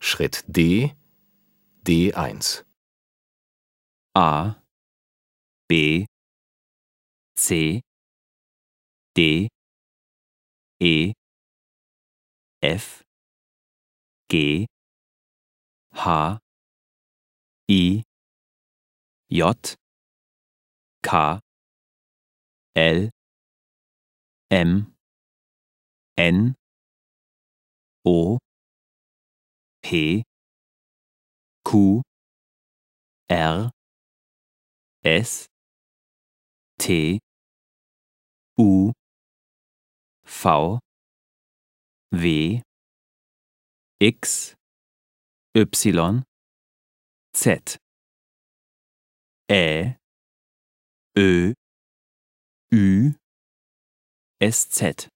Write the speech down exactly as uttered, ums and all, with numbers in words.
Schritt D, D eins. A, B, C, D, E, F, G, H, I, J, K, L, M, N, O, P, Q, R, S, T, U, V, W, X, Y, Z, Ä, Ö, Ü, S Z.